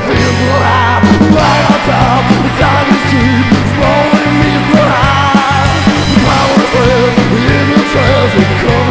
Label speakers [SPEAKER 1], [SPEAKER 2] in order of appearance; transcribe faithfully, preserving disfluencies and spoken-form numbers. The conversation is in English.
[SPEAKER 1] feel so high, right on top, inside this street, it's blowing me so high. The power is there, the image trails, it comes.